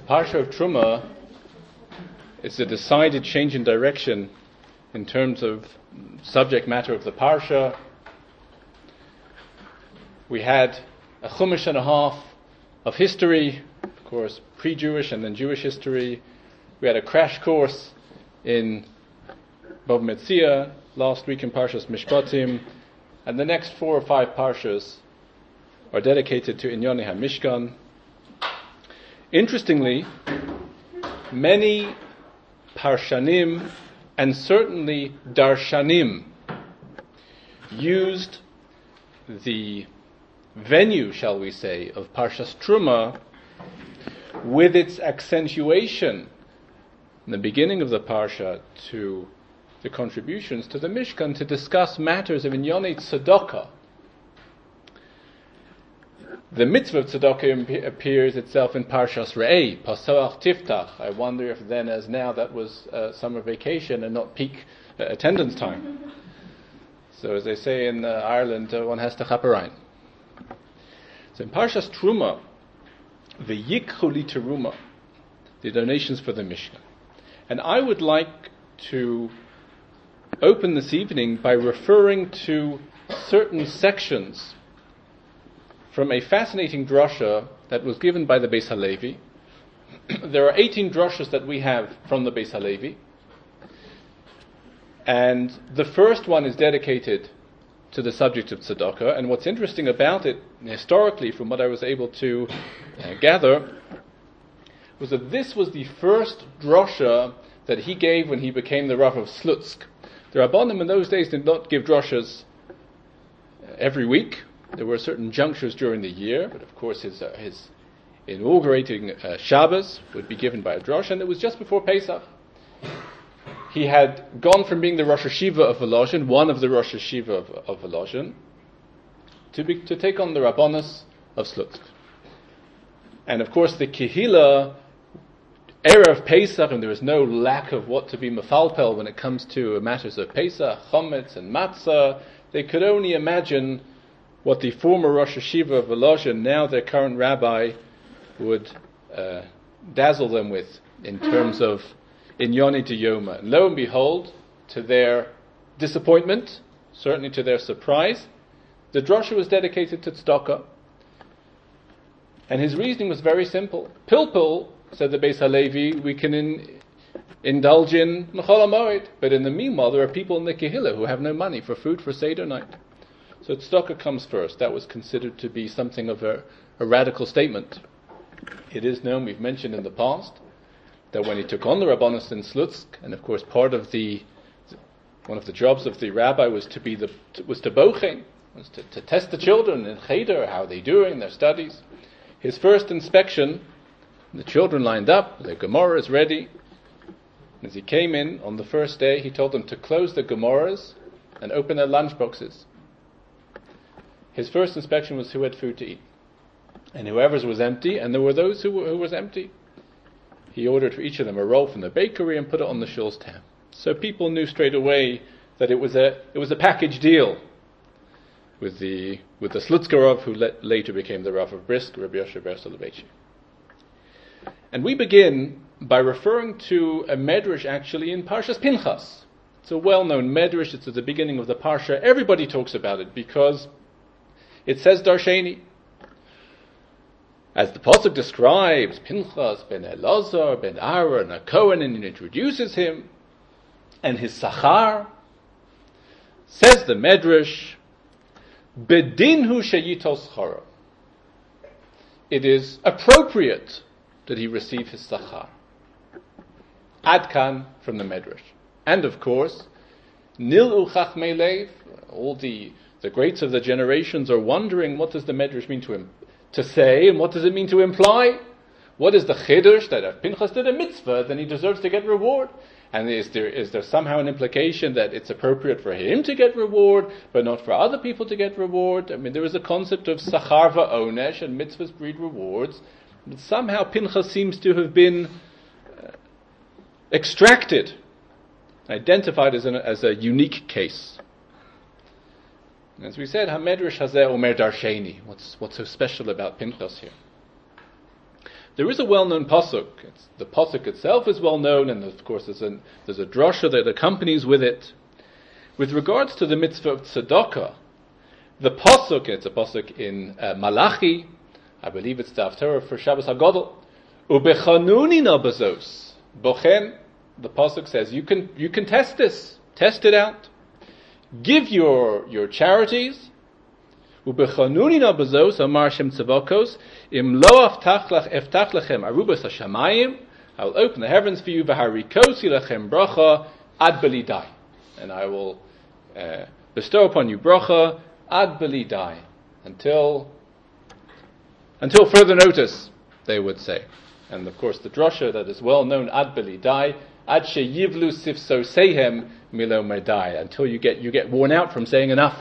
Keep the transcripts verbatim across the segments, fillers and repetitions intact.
Parsha of Truma is a decided change in direction in terms of subject matter of the Parsha. We had a Chumash and a half of history, of course, pre-Jewish and then Jewish history. We had a crash course in Bava Metzia last week in Parshas Mishpatim, and the next four or five Parshas are dedicated to Inyonei HaMishkan. Interestingly, many Parshanim and certainly Darshanim used the venue, shall we say, of Parshas Truma with its accentuation in the beginning of the Parsha to the contributions to the Mishkan to discuss matters of Inyonei Tzedakah. The mitzvah of tzedakah appears itself in Parshas Re'eh, Pasoach Tiftach. I wonder if then as now that was uh, summer vacation and not peak uh, attendance time. So as they say in uh, Ireland, uh, one has to chaperein. So in Parshas Truma, the Yikchu li Teruma, the donations for the Mishkan. And I would like to open this evening by referring to certain sections from a fascinating drasha that was given by the Beis Halevi. There are eighteen drashas that we have from the Beis Halevi, and the first one is dedicated to the subject of tzedakah. And what's interesting about it, historically, from what I was able to uh, gather, was that this was the first drasha that he gave when he became the Rav of Slutsk. The Rabbanim in those days did not give drashas every week. There were certain junctures during the year, but of course his uh, his inaugurating uh, Shabbos would be given by a drasha, and it was just before Pesach. He had gone from being the Rosh Hashiva of Volozhin, one of the Rosh Hashiva of, of Volozhin, to be, to take on the Rabbanos of Slutsk. And of course the Kehila, era of Pesach, and there was no lack of what to be mefalpel when it comes to matters of Pesach, Chometz and Matzah. They could only imagine what the former Rosh Hashiva of Volozhin, now their current rabbi, would uh, dazzle them with in terms of Inyonei Diyoma. And lo and behold, to their disappointment, certainly to their surprise, the drasha was dedicated to tzedakah. And his reasoning was very simple. Pilpul, said the Beis Halevi, we can in, indulge in Mechol HaMoed, but in the meanwhile there are people in the Kehillah who have no money for food for Seder night. So tzedakah comes first. That was considered to be something of a, a radical statement. It is known, we've mentioned in the past, that when he took on the Rabbanos in Slutsk, and of course part of the, one of the jobs of the rabbi was to be the, was to bochen, was to, to test the children in Cheder, how they doing, their studies. His first inspection, the children lined up, the Gemara is ready. As he came in on the first day, he told them to close the Gemaras and open their lunch boxes. His first inspection was who had food to eat. And whoever's was empty, and there were those who, were, who was empty, he ordered for each of them a roll from the bakery and put it on the shul's tab. So people knew straight away that it was a it was a package deal with the with the Slutzker Rav, who le- later became the Rav of Brisk, Rabbi Yoshe ber Soloveitchik. And we begin by referring to a medrash actually in Parshas Pinchas. It's a well-known medrash. It's at the beginning of the Parsha. Everybody talks about it because it says Darsheni. As the Pasuk describes Pinchas ben Elazar ben Aaron, a Kohen, and it introduces him and his Sachar, says the Medrash, Bedinhu sheyitol schara. It is appropriate that he receive his Sachar. Adkan from the Medrash. And of course, Nil'u Chachmei Lev, all the, the greats of the generations are wondering what does the Medrash mean to him to say, and what does it mean to imply? What is the chidush that if Pinchas did a mitzvah, then he deserves to get reward? And is there is there somehow an implication that it's appropriate for him to get reward, but not for other people to get reward? I mean, there is a concept of sachar va'onesh, and mitzvahs breed rewards. But somehow Pinchas seems to have been uh, extracted, identified as, an, as a unique case. As we said, HaMedrash Hazeh Omer Darsheni. What's what's so special about Pinchas here? There is a well-known pasuk. It's, the pasuk itself is well-known, and of course there's a, there's a drasha that accompanies with it. With regards to the mitzvah of tzedakah, the pasuk, it's a pasuk in uh, Malachi, I believe it's the Haftarah for Shabbos HaGadol, Ubechanuni na bezos. Bochen, the pasuk says, you can you can test this, test it out. Give your your charities. Ubechanuni na bezos amar Shem Tzavakos im lo aftach lach eftach lechem arubas hashamayim. I will open the heavens for you v'harikosi lechem bracha ad belidai, and I will uh, bestow upon you bracha ad belidai until until further notice, they would say. And of course, the drasha that is well known, ad belidai, ad sheyivlu sifso sehem milo medai, until you get you get worn out from saying enough.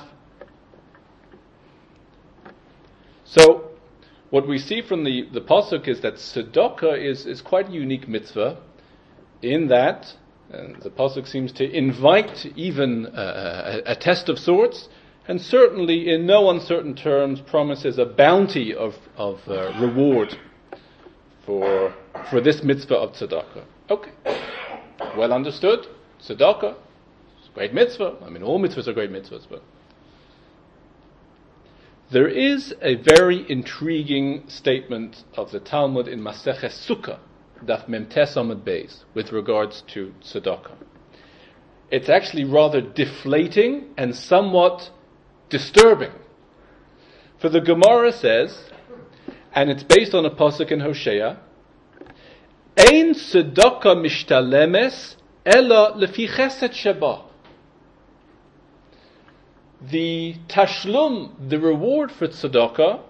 So, what we see from the, the pasuk is that tzedakah is, is quite a unique mitzvah, in that and the pasuk seems to invite even uh, a, a test of sorts, and certainly in no uncertain terms promises a bounty of, of uh, reward for for this mitzvah of tzedakah. Okay, well understood. Tzedakah, it's a great mitzvah. I mean, all mitzvahs are great mitzvahs, but there is a very intriguing statement of the Talmud in Maseches Sukkah, Daf Mem Tes Amud Beis, with regards to tzedakah. It's actually rather deflating and somewhat disturbing. For the Gemara says, and it's based on a pasuk in Hosea, Ein tzedakah mishtalemes ela lefi chesed sheba. The tashlum, the reward for tzedakah,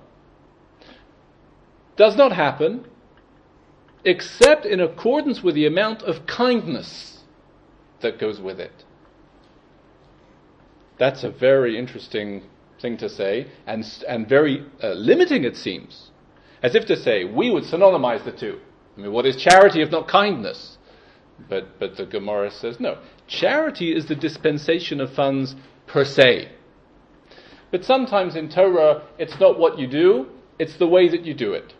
does not happen except in accordance with the amount of kindness that goes with it. That's a very interesting thing to say, and and very uh, limiting, it seems. As if to say, we would synonymize the two. I mean, what is charity if not kindness? But but the Gemara says, no. Charity is the dispensation of funds per se. But sometimes in Torah, it's not what you do, it's the way that you do it.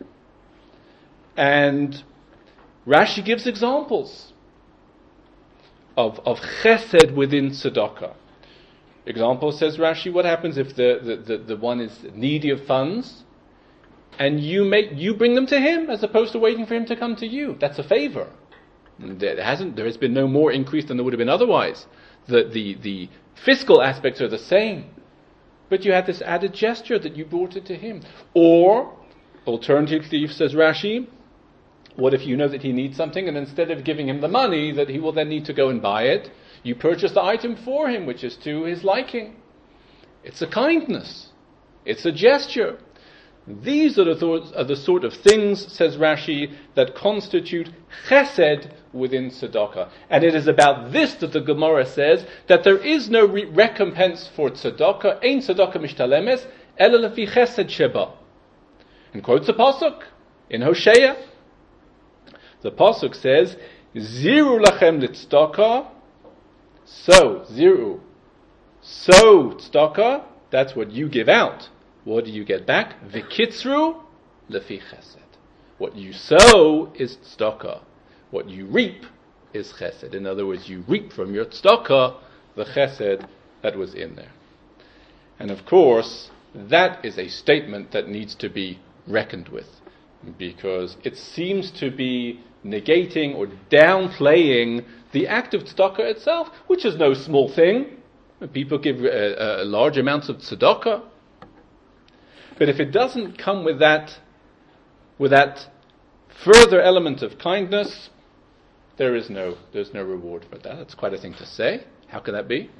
And Rashi gives examples of, of chesed within tzedakah. Example, says Rashi, what happens if the, the, the, the one is needy of funds, and you make you bring them to him as opposed to waiting for him to come to you? That's a favor. There hasn't there has been no more increase than there would have been otherwise. The the, the fiscal aspects are the same, but you had this added gesture that you brought it to him. Or, alternatively, says Rashi, what if you know that he needs something, and instead of giving him the money that he will then need to go and buy it, you purchase the item for him, which is to his liking? It's a kindness. It's a gesture. These are the, th- are the sort of things, says Rashi, that constitute chesed within tzedakah. And it is about this that the Gemara says that there is no re- recompense for tzedakah, ein tzedakah mishtalemes, ela lefi chesed sheba. And quotes a pasuk in Hosea. The pasuk says, Ziru lachem litzedakah, so, ziru, so tzedakah, that's what you give out. What do you get back? V'kitzru lefi chesed. What you sow is tzedakah. What you reap is chesed. In other words, you reap from your tzedakah the chesed that was in there. And of course, that is a statement that needs to be reckoned with, because it seems to be negating or downplaying the act of tzedakah itself, which is no small thing. People give uh, uh, large amounts of tzedakah. But if it doesn't come with that, with that further element of kindness, there is no, there's no reward for that. That's quite a thing to say. How can that be?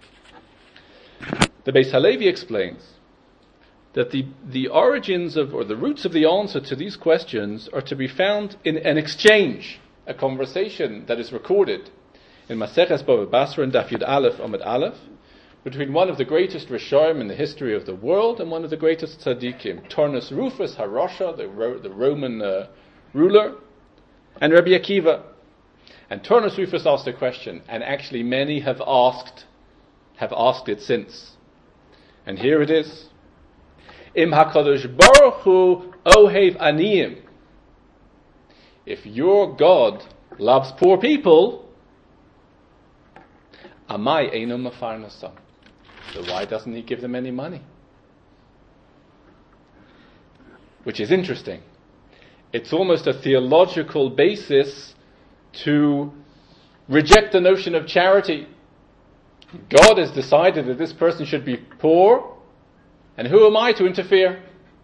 The Beis Halevi explains that the, the origins of, or the roots of the answer to these questions are to be found in an exchange, a conversation that is recorded in Maseches Bava Basra and Daf Yud Aleph Amud Aleph, between one of the greatest Rishonim in the history of the world and one of the greatest Tzaddikim, Turnus Rufus HaRasha, the, Ro- the Roman uh, ruler, and Rabbi Akiva. And Turnus Rufus asked a question, and actually many have asked, have asked it since. And here it is. Im HaKadosh Baruch Hu Ohev Aniyim. if your God loves poor people, amai eino mafarnasam. So why doesn't he give them any money? Which is interesting. It's almost a theological basis to reject the notion of charity. God has decided that this person should be poor, and who am I to interfere?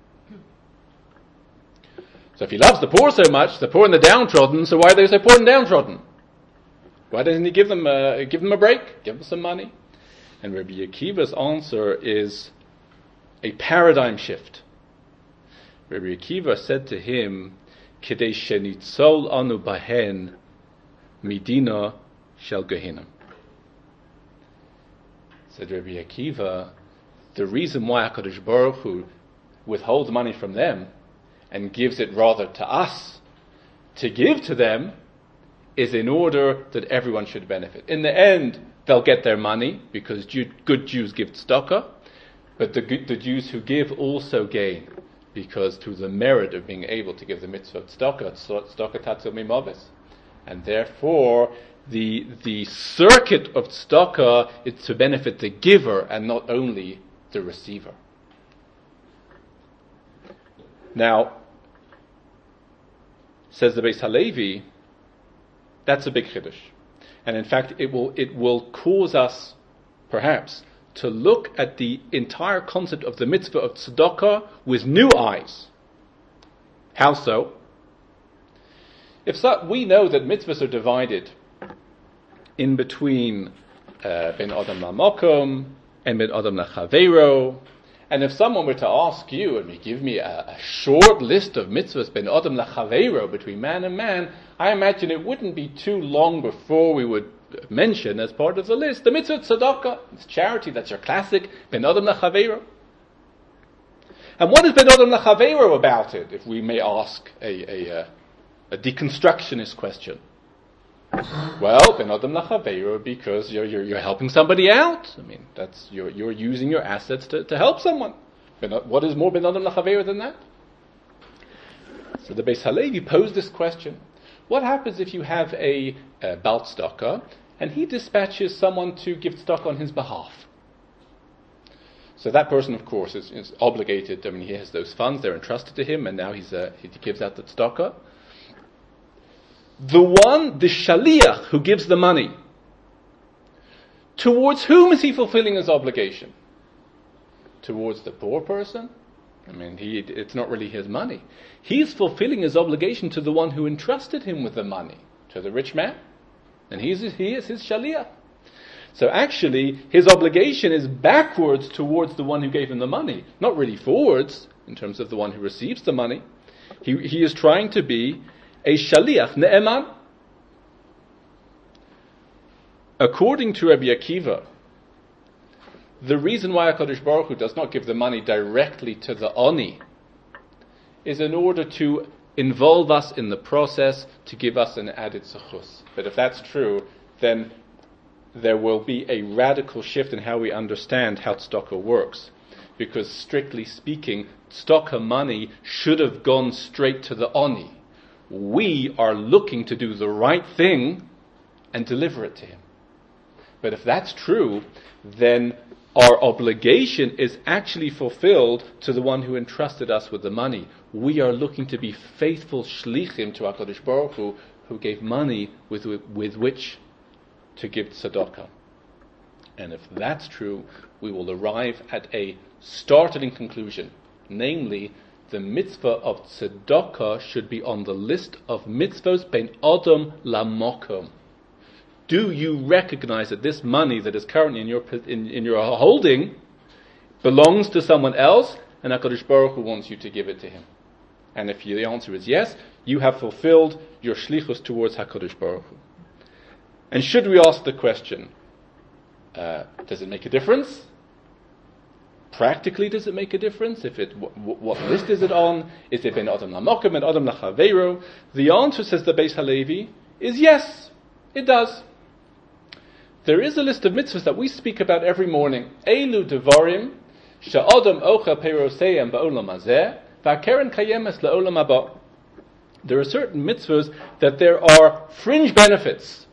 So if he loves the poor so much, the poor and the downtrodden, so why are they so poor and downtrodden? Why doesn't he give them a, give them a break? Give them some money? And Rabbi Akiva's answer is a paradigm shift. Rabbi Akiva said to him, Kidei shenitzol anu bahen midina shel Gehinnom. Said Rabbi Akiva, the reason why HaKadosh Baruch Hu withholds money from them and gives it rather to us to give to them is in order that everyone should benefit. In the end, they'll get their money because Jew, good Jews give tzedakah, but the, the Jews who give also gain because through the merit of being able to give the mitzvah of tzedakah, tzedakah tatzil mimavis. And therefore, the the circuit of tzedakah is to benefit the giver and not only the receiver. Now, says the Beis Halevi, that's a big chiddush. And in fact, it will it will cause us, perhaps, to look at the entire concept of the mitzvah of tzedakah with new eyes. How so? If so, we know that mitzvahs are divided in between uh, ben adam lamokom and ben adam lachaveiro. And if someone were to ask you and give me a, a short list of mitzvahs ben adam lachaveiro between man and man, I imagine it wouldn't be too long before we would mention as part of the list the mitzvah tzedakah. It's charity. That's your classic ben adam lachaveiro. And what is ben adam lachaveiro about it? If we may ask a a, a deconstructionist question. Well, ben adam lachaveiro because you're, you're you're helping somebody out. I mean, that's you're you're using your assets to, to help someone. Ben, what is more ben adam lachaveiro than that? So the Beis Halevi posed this question: what happens if you have a, a Baal tzedakah and he dispatches someone to give tzedakah on his behalf? So that person, of course, is, is obligated. I mean, he has those funds; they're entrusted to him, and now he's uh, he gives out the tzedakah. The one, the shaliach, who gives the money, towards whom is he fulfilling his obligation? Towards the poor person? I mean, he, it's not really his money. He's fulfilling his obligation to the one who entrusted him with the money, to the rich man. And he's, he is his shaliach. So actually, his obligation is backwards towards the one who gave him the money, not really forwards, in terms of the one who receives the money. He, he is trying to be a shaliach, ne'eman. According to Rabbi Akiva, the reason why HaKadosh Baruch Hu does not give the money directly to the oni is in order to involve us in the process, to give us an added zechus. But if that's true, then there will be a radical shift in how we understand how tzedakah works. Because strictly speaking, tzedakah money should have gone straight to the oni. We are looking to do the right thing and deliver it to him. But if that's true, then our obligation is actually fulfilled to the one who entrusted us with the money. We are looking to be faithful shlichim to HaKadosh Baruch Hu, who gave money with, with, with which to give tzedakah. And if that's true, we will arrive at a startling conclusion, namely, the mitzvah of tzedakah should be on the list of mitzvos ben adam lamokom. Do you recognize that this money that is currently in your in, in your holding belongs to someone else, and HaKadosh Baruch Hu wants you to give it to him? And if you, the answer is yes, you have fulfilled your shlichus towards HaKadosh Baruch Hu. And should we ask the question, uh, does it make a difference? Practically, does it make a difference? If it, w- w- what list is it on? Is it ben adam lamokim and adam lachaveiro? The answer, says the Beis Halevi, is yes, it does. There is a list of mitzvahs that we speak about every morning. Elu devarim she'adam ochel peiroseihem ba'olam hazeh va'keren kayemes la'olam haba. there are certain mitzvahs that there are fringe benefits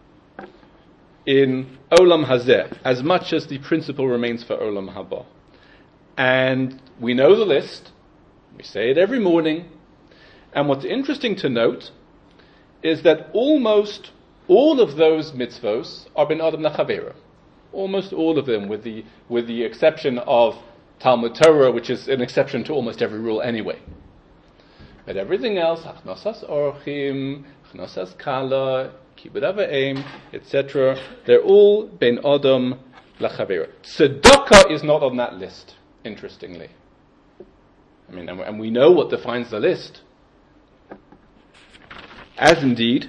in Olam Hazeh, as much as the principle remains for Olam Haba. And we know the list, we say it every morning, and what's interesting to note is that almost all of those mitzvos are ben Adam Lachavera. Almost all of them, with the with the exception of Talmud Torah, which is an exception to almost every rule anyway. But everything else, Achnosas Orchim, Achnosas Kala, Kibbud Avayim, et cetera, they're all ben Adam Lachavera. Tzedakah is not on that list, interestingly. I mean, and we know what defines the list. As indeed,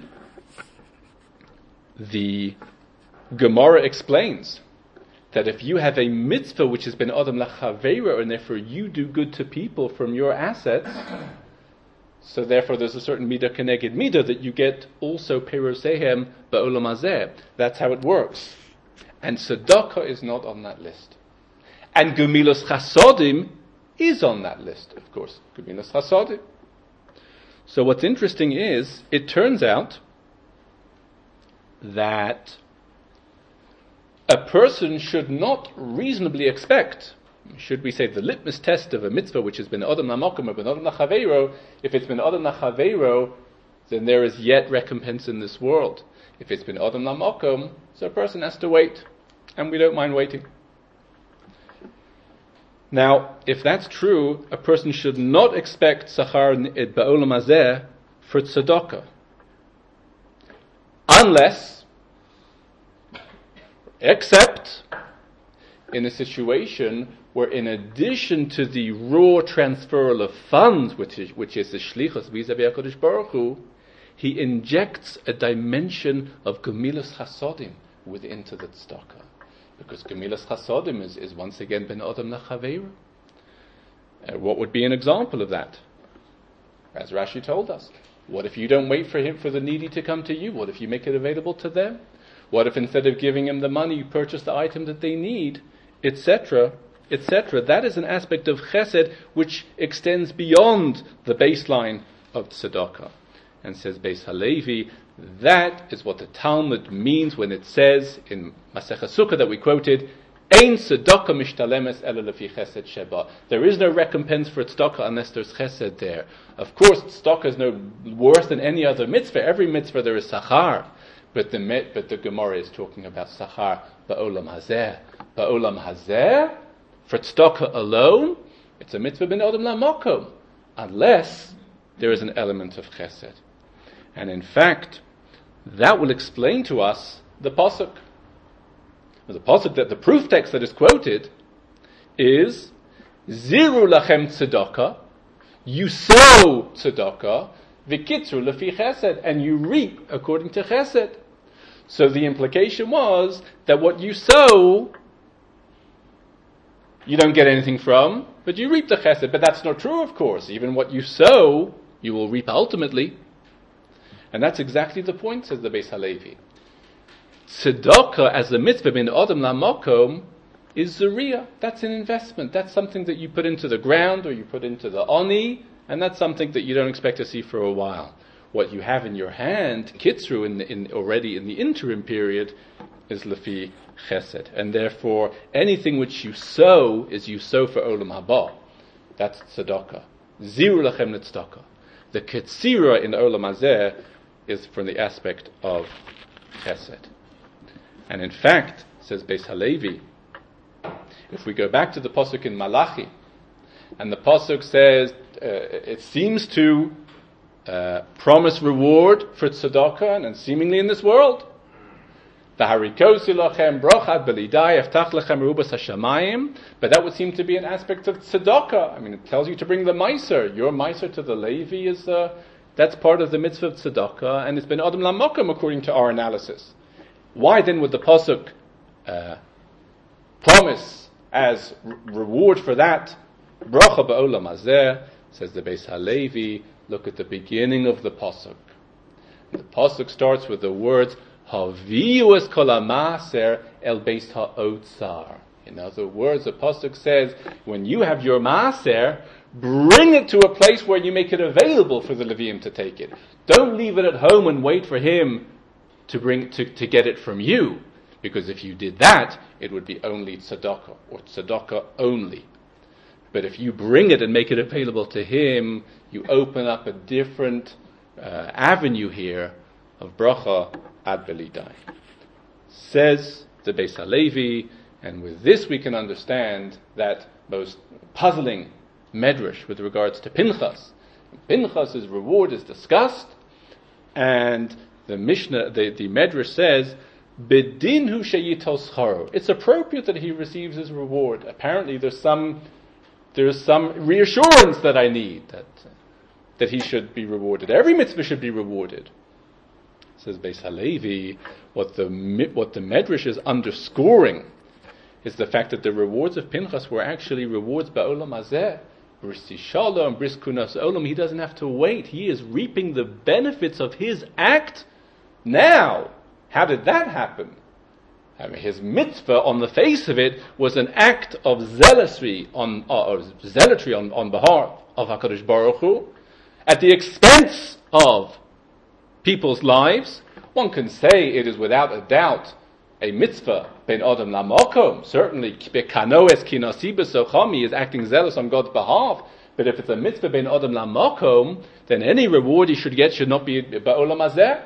the Gemara explains that if you have a mitzvah which has been Adam Lachavera, and therefore you do good to people from your assets, so therefore there's a certain midah keneged midah that you get also perosehem ba'olam hazeh. That's how it works. And tzedakah is not on that list. And Gemilas Chasodim is on that list, of course. Gemilas Chasodim. So what's interesting is, it turns out that a person should not reasonably expect, should we say the litmus test of a mitzvah which has been Adam Lamokum or been Adam Lachaveiro, if it's been Adam Lachaveiro, then there is yet recompense in this world. If it's been Adam Lamokum, so a person has to wait, and we don't mind waiting. Now, if that's true, a person should not expect Sachar Ba'olam Hazeh for tzedakah. Unless, except in a situation where in addition to the raw transferal of funds, which is, which is the shlichus vis-a-vis HaKadosh Baruch Hu, he injects a dimension of Gemilas Chasodim within to the tzedakah. Because Gemilas Chasodim is, is once again ben Adam Lachaveira. Uh, what would be an example of that? As Rashi told us. What if you don't wait for him, for the needy to come to you? What if you make it available to them? What if instead of giving them the money, you purchase the item that they need, et cetera, et cetera? That is an aspect of chesed which extends beyond the baseline of tzedakah. And says Beis Halevi, that is what the Talmud means when it says in Masechah Sukkah that we quoted, Ein tzedakah mishtalemes ela lefi chesed sheba. There is no recompense for tzedakah unless there's chesed there. Of course, tzedakah is no worse than any other mitzvah. Every mitzvah there is sachar. But the but the Gemara is talking about sachar ba'olam hazeh. Ba'olam hazeh, for tzedakah alone, it's a mitzvah ben adam la'makom, unless there is an element of chesed. And in fact, that will explain to us the pasuk. The pasuk, that the proof text that is quoted is Ziru lachem tzedakah, you sow tzedakah, v'kitzru lefi chesed, and you reap according to chesed. So the implication was that what you sow, you don't get anything from, but you reap the chesed. But that's not true, of course. Even what you sow, you will reap ultimately. And that's exactly the point, says the Beis Halevi. Tzedakah as a mitzvah bin Adam Lamakom is zuriyah. That's an investment. That's something that you put into the ground or you put into the oni, and that's something that you don't expect to see for a while. What you have in your hand, kitzru, in, the, in already in the interim period, is lefi chesed. And therefore, anything which you sow is you sow for olam haba. That's tzedakah. Ziru lachem tzedakah. The ketzira in olam hazeh is from the aspect of chesed. And in fact, says Beis Halevi, if we go back to the pasuk in Malachi, and the pasuk says, uh, it seems to uh, promise reward for tzedakah, and seemingly in this world, but that would seem to be an aspect of tzedakah. I mean, it tells you to bring the meiser. Your meiser to the Levi is uh, that's part of the mitzvah of tzedakah, and it's been adam lamokum according to our analysis. Why then would the pasuk uh, promise as re- reward for that bracha ba'olam hazeh? Says the Beis Halevi, look at the beginning of the pasuk. The pasuk starts with the words Haviu es kol ha'maser el beis ha'otzar. In other words, the pasuk says, when you have your maaser, bring it to a place where you make it available for the Levium to take it. Don't leave it at home and wait for him to bring to, to get it from you. Because if you did that, it would be only tzedakah, or tzedakah only. But if you bring it and make it available to him, you open up a different uh, avenue here of bracha ad belidai. Says the Beis Halevi, and with this we can understand that most puzzling medrash with regards to Pinchas. Pinchas' reward is discussed, and the Mishnah, the, the medrash says, Bedinhu sheyital scharo. It's appropriate that he receives his reward. Apparently there's some there's some reassurance that I need, that that he should be rewarded. Every mitzvah should be rewarded. Says Beis Halevi, what the what the medrash is underscoring is the fact that the rewards of Pinchas were actually rewards ba'olam hazeh, bris shalom, bris kunas olam. He doesn't have to wait. He is reaping the benefits of his act now. How did that happen? I mean, his mitzvah, on the face of it, was an act of zealotry on, uh, or zealotry on, on behalf of HaKadosh Baruch Hu, at the expense of people's lives. One can say it is without a doubt a mitzvah ben adam lamakom. Certainly, bekanoes kinasi besochami is acting zealous on God's behalf. But if it's a mitzvah ben adam lamakom, then any reward he should get should not be ba'olam hazeh.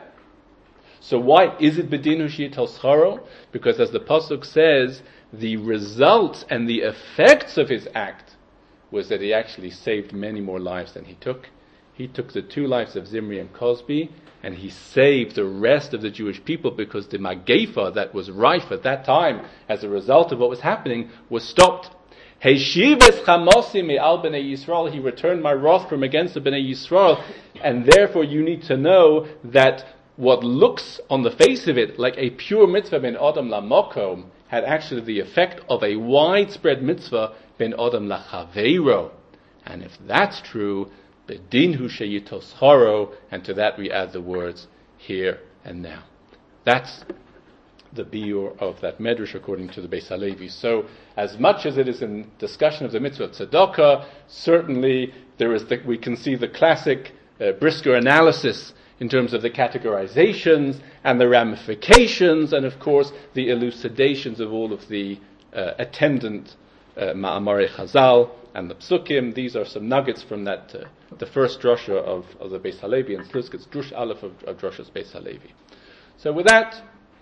So why is it bedinu sheyital scharo? Because as the pasuk says, the result and the effects of his act was that he actually saved many more lives than he took. He took the two lives of Zimri and Cosby, and he saved the rest of the Jewish people because the Magefa that was rife at that time as a result of what was happening was stopped. Heshives chamasi me'al b'nei Yisrael, he returned my wrath from against the b'nei Yisrael, and therefore you need to know that what looks on the face of it like a pure mitzvah ben adam lamokom had actually the effect of a widespread mitzvah ben adam lachaveiro. And if that's true, bedinhu sheyital scharo, and to that we add the words here and now. That's the biur of that medrash according to the Beis Halevi. So, as much as it is in discussion of the mitzvah of tzedakah, certainly there is the, we can see the classic uh, Brisker analysis in terms of the categorizations and the ramifications, and of course the elucidations of all of the uh, attendant uh, Ma'amare Chazal and the Psukim. These are some nuggets from that, uh, the first drasha of, of the Beis Halevi, and Slusk, it's Drush Aleph of, of Drashas Beis Halevi. So with that,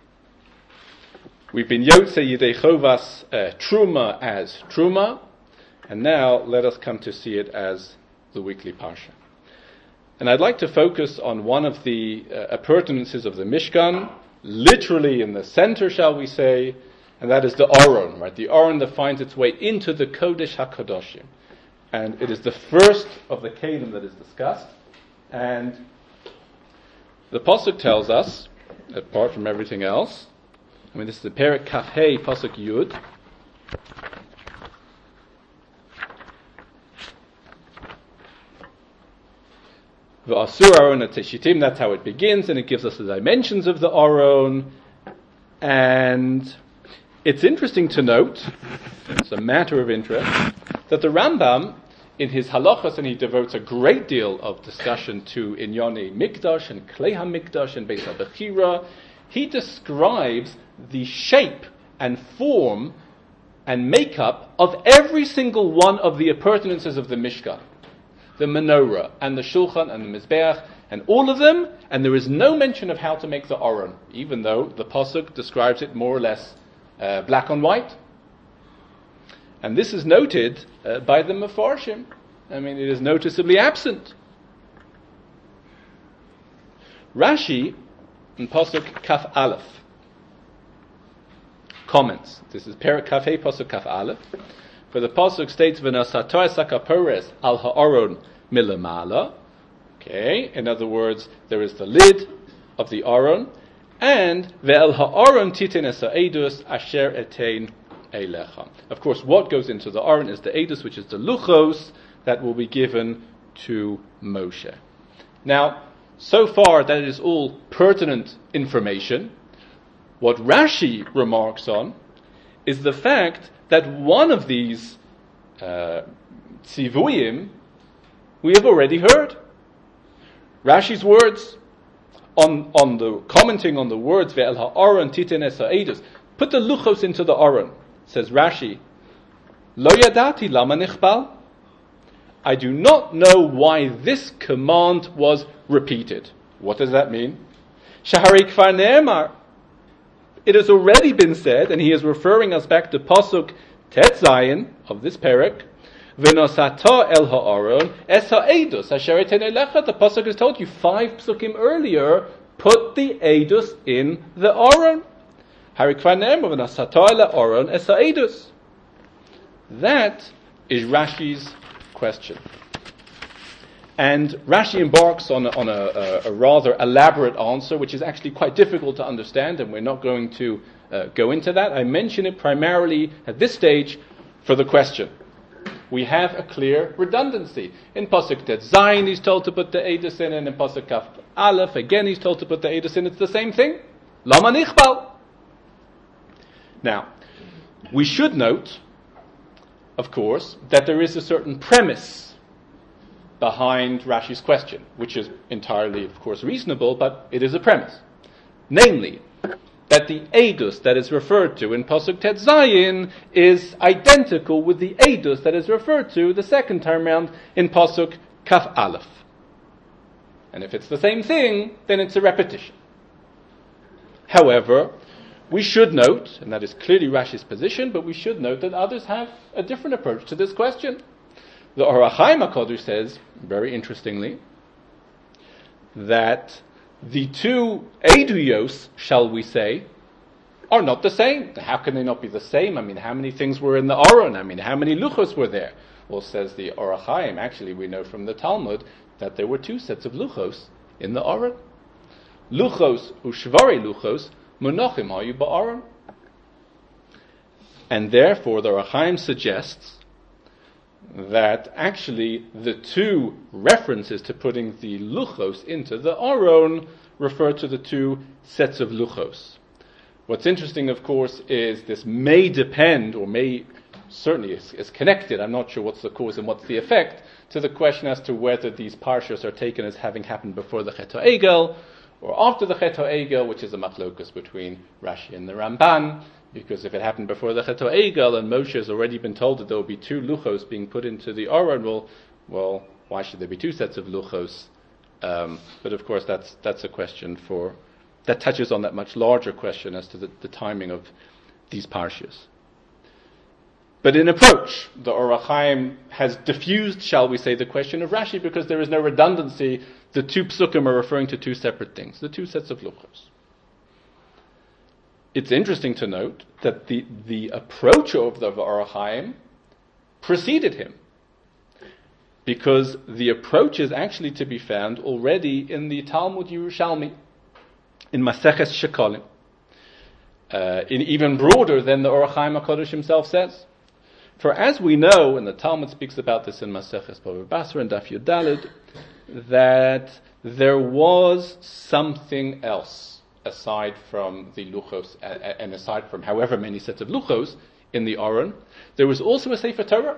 we've been Yotze Yidei Chovas uh, Truma as Truma, and now let us come to see it as the weekly Parsha. And I'd like to focus on one of the uh, appurtenances of the Mishkan, literally in the center, shall we say, and that is the Aron, right? The Aron that finds its way into the Kodesh HaKadoshim. And it is the first of the Kelim that is discussed. And the Pasuk tells us, apart from everything else, I mean, this is the Perek Kaf Hei, Pasuk Yud, V'asur Aron HaTeshitim, that's how it begins, and it gives us the dimensions of the Aron. And it's interesting to note, it's a matter of interest, that the Rambam, in his halachas, and he devotes a great deal of discussion to Inyonei Mikdash and Klei HaMikdash and Beis HaBechira, he describes the shape and form and makeup of every single one of the appurtenances of the Mishkan. The menorah, and the shulchan, and the mizbeach, and all of them, and there is no mention of how to make the aron, even though the pasuk describes it more or less uh, black on white. And this is noted uh, by the Mefarshim. I mean, it is noticeably absent. Rashi, in pasuk Kaf Aleph, comments. This is Perek Kaf Hei, pasuk Kaf Aleph. For the pasuk states, "V'nasatoy sakapores al ha'aron milamala." Okay, in other words, there is the lid of the aron, and ve'el ha'aron titen es ha'edus asher etein eilecha. Of course, what goes into the aron is the edus, which is the luchos that will be given to Moshe. Now, so far that is all pertinent information. What Rashi remarks on is the fact that one of these uh, tzivuyim we have already heard. Rashi's words on on the commenting on the words ve'el ha'aron titen es ha'edus, put the luchos into the aron. Says Rashi, lo yadati lama nichbal. I do not know why this command was repeated. What does that mean? Shahari kfar ne'emar. It has already been said, and he is referring us back to Pasuk Tet Zayin of this parak. V'nosata el ha'aron es ha'edus asher eten elecha. The Pasuk has told you five psukim earlier, put the edus in the aron. Hari kfar ne'emar v'nosata el ha'aron es ha'edus. That is Rashi's question. And Rashi embarks on, a, on a, a, a rather elaborate answer, which is actually quite difficult to understand, and we're not going to uh, go into that. I mention it primarily at this stage for the question. We have a clear redundancy. In Pasuk Tet Zayin, he's told to put the edus in, and in Pasuk Kaf Aleph, again, he's told to put the edus in. It's the same thing. Lama nichbal. Now, we should note, of course, that there is a certain premise behind Rashi's question, which is entirely, of course, reasonable, but it is a premise. Namely, that the edus that is referred to in Pasuk Tet Zayin is identical with the edus that is referred to the second time round in Pasuk Kaf Aleph. And if it's the same thing, then it's a repetition. However, we should note, and that is clearly Rashi's position, but we should note that others have a different approach to this question. The Or HaChaim HaKadosh says, very interestingly, that the two eduyos, shall we say, are not the same. How can they not be the same? I mean, how many things were in the Aron? I mean, how many luchos were there? Well, says the Or HaChaim, actually we know from the Talmud that there were two sets of luchos in the Aron. Luchos ushvari luchos monochim hayu ba'aron. And therefore the Or HaChaim suggests that actually the two references to putting the luchos into the aron refer to the two sets of luchos. What's interesting, of course, is this may depend, or may certainly is, is connected, I'm not sure what's the cause and what's the effect, to the question as to whether these parshas are taken as having happened before the Chet HaEgel or after the Chet HaEgel, which is a machlokus between Rashi and the Ramban. Because if it happened before the Chet HaEgel and Moshe has already been told that there will be two luchos being put into the aron, well, well, why should there be two sets of luchos? Um, but of course, that's that's a question for that touches on that much larger question as to the, the timing of these parshas. But in approach, the Or HaChaim has diffused, shall we say, the question of Rashi because there is no redundancy. The two psukim are referring to two separate things, the two sets of luchos. It's interesting to note that the, the approach of the Or HaChaim preceded him, because the approach is actually to be found already in the Talmud Yerushalmi, in Maseches Shekalim, uh, in even broader than the Or HaChaim HaKadosh himself says. For as we know, and the Talmud speaks about this in Maseches Bava Basra and Daf Yud Daled, that there was something else aside from the luchos, uh, and aside from however many sets of luchos in the aron, there was also a Sefer Torah.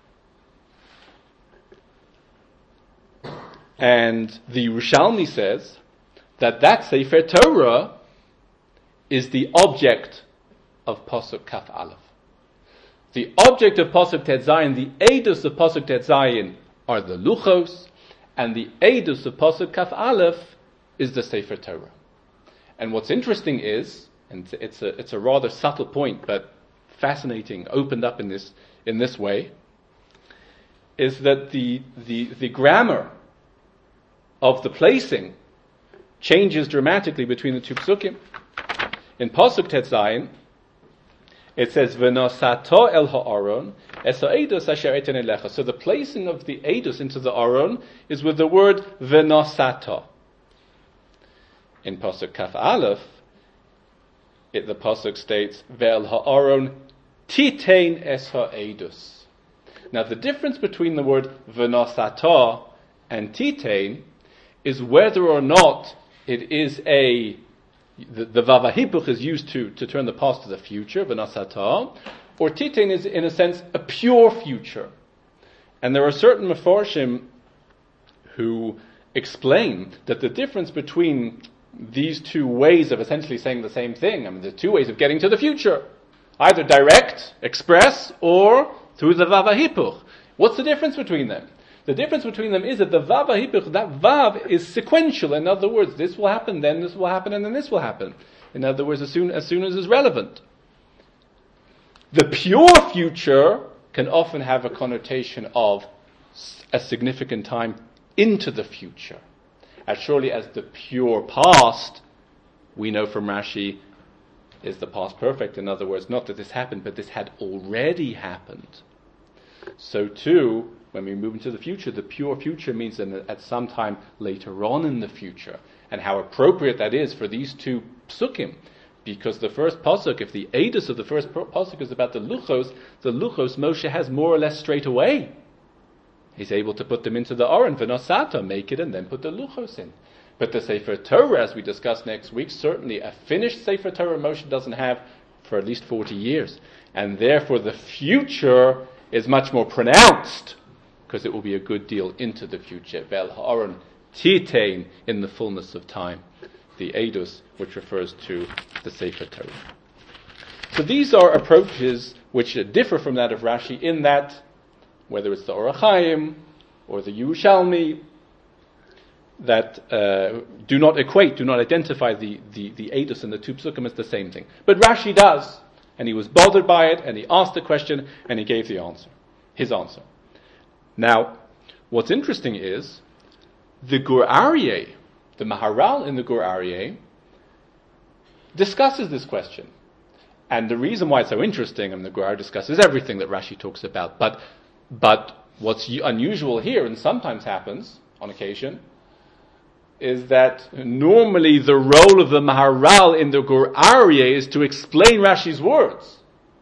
And the Yerushalmi says that that Sefer Torah is the object of Pasuk Kaf Aleph. The object of Pasuk Tet Zayin, the edus of Pasuk Tet Zayin are the luchos, and the edus of Pasuk Kaf Aleph is the Sefer Torah. And what's interesting is, and it's a it's a rather subtle point, but fascinating, opened up in this in this way, is that the the, the grammar of the placing changes dramatically between the two psukim. In Pasuk Tet Zayin, it says V'nosato el ha'aron es ha'edus asher eten elecha. So the placing of the edus into the aron is with the word V'nosato. In Pasuk Kaf Aleph, it, the Pasuk states, Ve'el ha'aron titein es ha'edus. Now the difference between the word v'nosata and titein is whether or not it is a, the, the vavahipuch is used to, to turn the past to the future, v'nosata, or Titain is, in a sense, a pure future. And there are certain Mefarshim who explain that the difference between these two ways of essentially saying the same thing, I mean, the two ways of getting to the future, either direct, express, or through the Vav HaHipuch. What's the difference between them? The difference between them is that the Vav HaHipuch, that Vav is sequential. In other words, this will happen, then this will happen, and then this will happen. In other words, as soon as, soon as is relevant. The pure future can often have a connotation of a significant time into the future. As surely as the pure past, we know from Rashi, is the past perfect. In other words, not that this happened, but this had already happened. So too, when we move into the future, the pure future means that at some time later on in the future. And how appropriate that is for these two psukim. Because the first pasuk, if the edus of the first pasuk is about the luchos, the luchos Moshe has more or less straight away. He's able to put them into the Aron, v'nosata, make it, and then put the luchos in. But the Sefer Torah, as we discuss next week, certainly a finished Sefer Torah Moshe doesn't have for at least forty years. And therefore the future is much more pronounced, because it will be a good deal into the future. Vel ha'aron titain, in the fullness of time. The edus, which refers to the Sefer Torah. So these are approaches which differ from that of Rashi in that, whether it's the Orach Chaim or the Yerushalmi, that uh, do not equate, do not identify the, the, the edus and the two psukim as the same thing. But Rashi does, and he was bothered by it, and he asked the question, and he gave the answer, his answer. Now, what's interesting is, the Gur Aryeh, the Maharal in the Gur Aryeh, discusses this question. And the reason why it's so interesting, I mean, the Gur Aryeh discusses everything that Rashi talks about, but but what's unusual here, and sometimes happens on occasion, is that normally the role of the Maharal in the Gur Aryeh is to explain Rashi's words.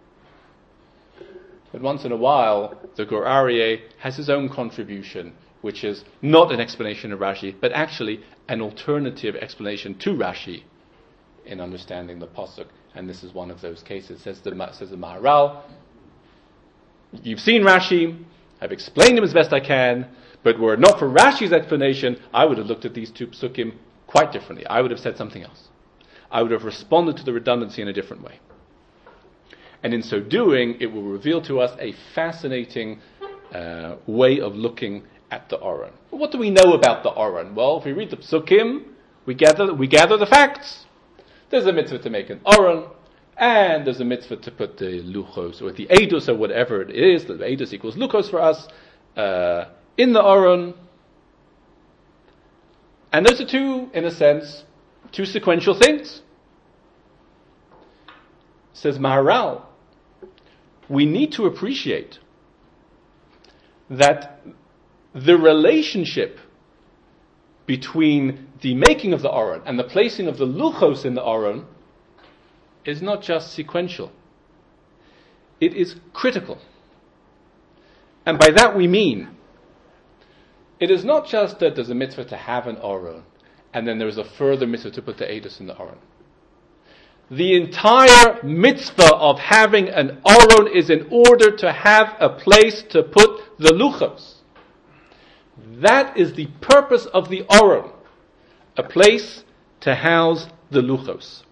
But once in a while, the Gur Aryeh has his own contribution, which is not an explanation of Rashi, but actually an alternative explanation to Rashi in understanding the pasuk. And this is one of those cases. Says the says the Maharal, you've seen Rashi, I've explained him as best I can, but were it not for Rashi's explanation, I would have looked at these two psukim quite differently. I would have said something else. I would have responded to the redundancy in a different way. And in so doing, it will reveal to us a fascinating uh, way of looking at the Aron. What do we know about the Aron? Well, if we read the psukim, we gather we gather the facts. There's a mitzvah to make an Aron, and there's a mitzvah to put the luchos, or the edus, or whatever it is, the edus equals luchos for us, uh, in the Aron. And those are two, in a sense, two sequential things. Says Maharal, we need to appreciate that the relationship between the making of the Aron and the placing of the luchos in the Aron is not just sequential. It is critical. And by that we mean, it is not just that there's a mitzvah to have an Aron, and then there's a further mitzvah to put the edus in the Aron. The entire mitzvah of having an Aron is in order to have a place to put the luchos. That is the purpose of the Aron, a place to house the luchos.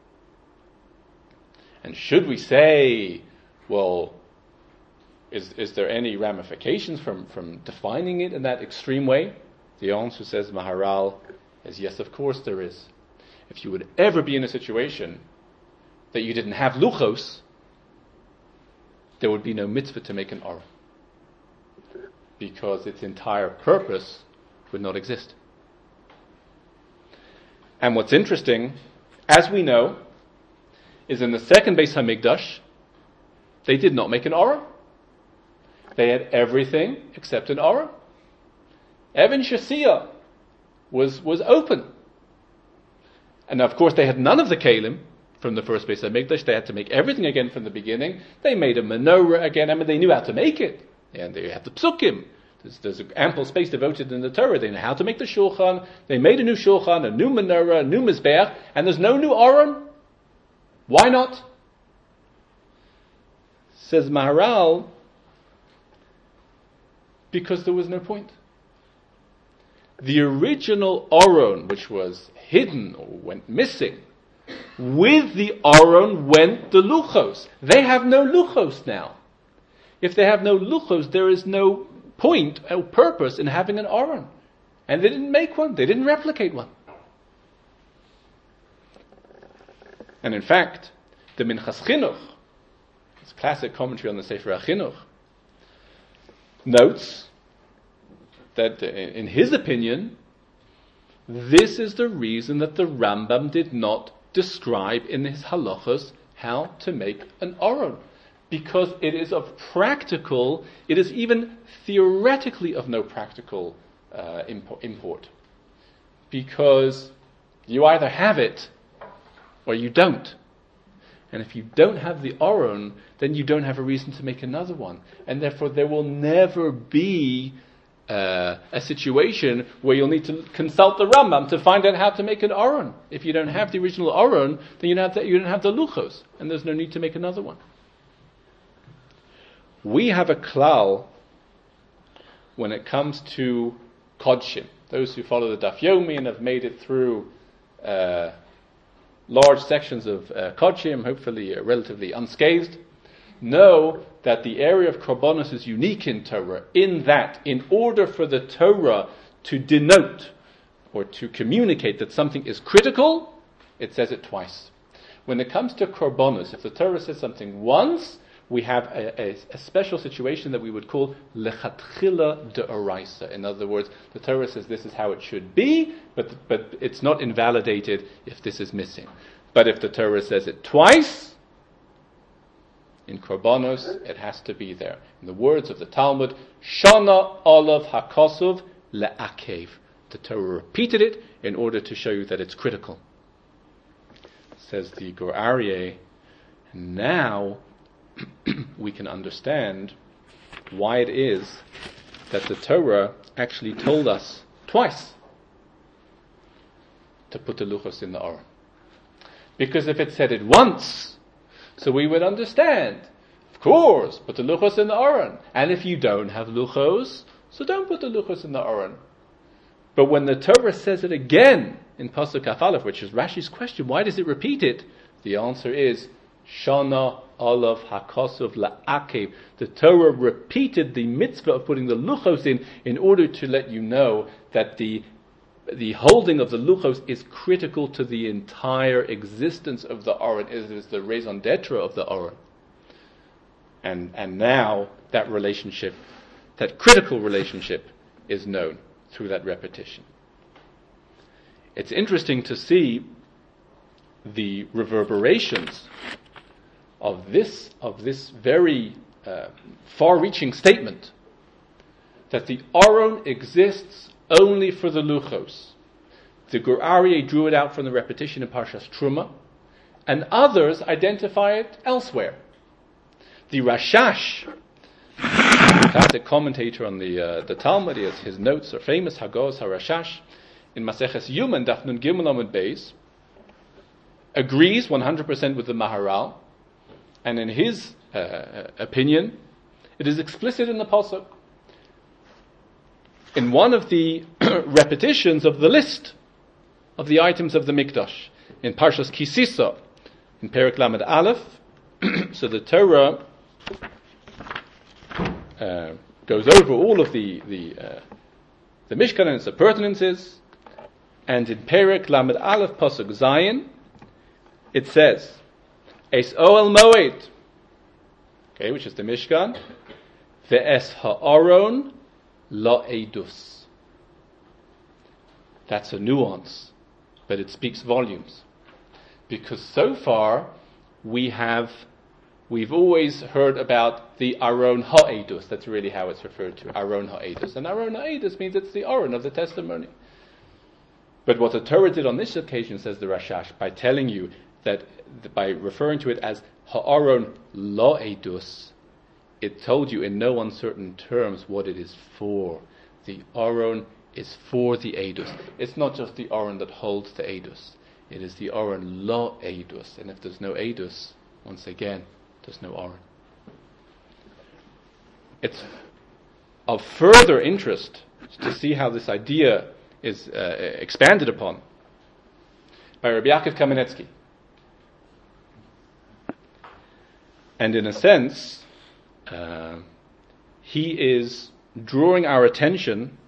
And should we say, well, is is there any ramifications from, from defining it in that extreme way? The answer, says Maharal, is yes, of course there is. If you would ever be in a situation that you didn't have luchos, there would be no mitzvah to make an Aron, because its entire purpose would not exist. And what's interesting, as we know, is in the second Beis Hamikdash, they did not make an Aron. They had everything except an Aron. Evan Shasiya was was open. And of course they had none of the Kalim from the first Beis Hamikdash. They had to make everything again from the beginning. They made a menorah again. I mean, they knew how to make it. And they had the psukim. There's, there's ample space devoted in the Torah. They know how to make the shulchan. They made a new shulchan, a new menorah, a new mizbeach, and there's no new Aron. Why not? Says Maharal, because there was no point. The original Aron, which was hidden or went missing, with the Aron went the Luchos. They have no Luchos now. If they have no Luchos, there is no point or purpose in having an Aron. And they didn't make one. They didn't replicate one. And in fact, the Minchas Chinuch, this classic commentary on the Sefer HaChinuch, notes that in his opinion, this is the reason that the Rambam did not describe in his halachas how to make an Aron. Because it is of practical, it is even theoretically of no practical uh, import. Because you either have it or you don't. And if you don't have the Aron, then you don't have a reason to make another one. And therefore there will never be uh, a situation where you'll need to consult the Rambam to find out how to make an Aron. If you don't have the original Aron, then you don't have the, you don't have the Luchos. And there's no need to make another one. We have a klal when it comes to Kodshim. Those who follow the Daf Yomi and have made it through uh, large sections of uh, Kodshim, hopefully uh, relatively unscathed, know that the area of Korbanos is unique in Torah, in that in order for the Torah to denote or to communicate that something is critical, it says it twice. When it comes to Korbanos, if the Torah says something once, we have a, a, a special situation that we would call lechatchila de'oraisa. In other words, the Torah says this is how it should be, but but it's not invalidated if this is missing. But if the Torah says it twice, in Korbanos, it has to be there. In the words of the Talmud, Shana olav hakosov le'akev. The Torah repeated it in order to show you that it's critical. Says the Gur Aryeh, now we can understand why it is that the Torah actually told us twice to put the luchos in the Aron. Because if it said it once, so we would understand, of course, put the luchos in the Aron. And if you don't have luchos, so don't put the luchos in the Aron. But when the Torah says it again in Pasuk Kaf Aleph, which is Rashi's question, why does it repeat it? The answer is Shana olav hakosov la'akev. The Torah repeated the mitzvah of putting the luchos in in order to let you know that the the holding of the luchos is critical to the entire existence of the Aron. It is the raison d'etre of the Aron. And and now that relationship, that critical relationship, is known through that repetition. It's interesting to see the reverberations of this of this very uh, far-reaching statement that the Aron exists only for the luchos. The Gur Aryeh drew it out from the repetition in Parshas Truma, and others identify it elsewhere. The Rashash, the classic commentator on the uh, the Talmud, his, his notes are famous. Hagos HaRashash in Maseches Yuman Daf Nun Gimel Amud Beis agrees one hundred percent with the Maharal. And in his uh, opinion, it is explicit in the Pasuk. In one of the repetitions of the list of the items of the Mikdash, in Parshas Kisisa, in Perek Lamed Aleph, so the Torah uh, goes over all of the the, uh, the Mishkan and its appurtenances, and in Perek Lamed Aleph Pasuk Zayin, it says, Es Oel Moed, okay, which is the Mishkan, Ve'es Ha'aron La Eidus. That's a nuance, but it speaks volumes. Because so far, we have, we've always heard about the Aron Ha'edus. That's really how it's referred to, Aron Ha'edus. And Aron Ha'edus means it's the Aron of the testimony. But what the Torah did on this occasion, says the Rashash, by telling you that, by referring to it as Ha'aron La'edus, it told you in no uncertain terms what it is for. The Aron is for the Edus. It's not just the Aron that holds the Edus. It is the Aron La'edus. And if there's no Edus, once again, there's no Aron. it's of further interest to see how this idea is uh, expanded upon by Rabbi Yaakov Kamenetsky. And in a sense, uh, he is drawing our attention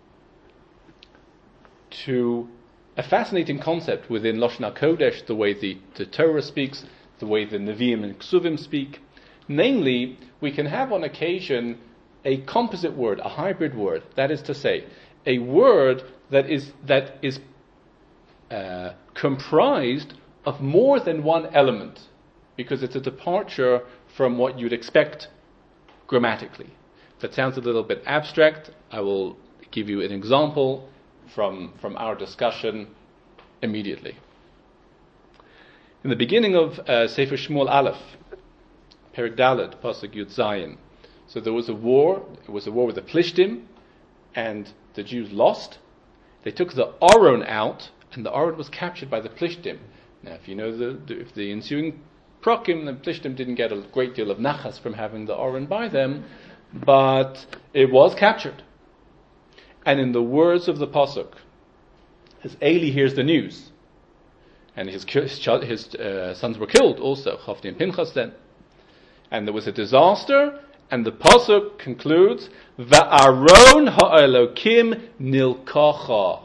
to a fascinating concept within Lashon HaKodesh, the way the, the Torah speaks, the way the Nevi'im and Ksuvim speak. Namely, we can have on occasion a composite word, a hybrid word. That is to say, a word that is that is uh, comprised of more than one element, because it's a departure from what you'd expect grammatically. That sounds a little bit abstract. I will give you an example from, from our discussion immediately. In the beginning of uh, Sefer Shmuel Aleph, Perek Daled, Pasuk Yud Zayin, so there was a war, it was a war with the Plishtim, and the Jews lost. They took the Aron out, and the Aron was captured by the Plishtim. Now, if you know the, the if the ensuing Prokim, the Plishtim didn't get a great deal of nachas from having the Aron by them, but it was captured. And in the words of the Pasuk, as Eli hears the news, and his his, his uh, sons were killed also, Chofni and Pinchas then, and there was a disaster, and the Pasuk concludes, Va'aron ha'elokim nilkacha.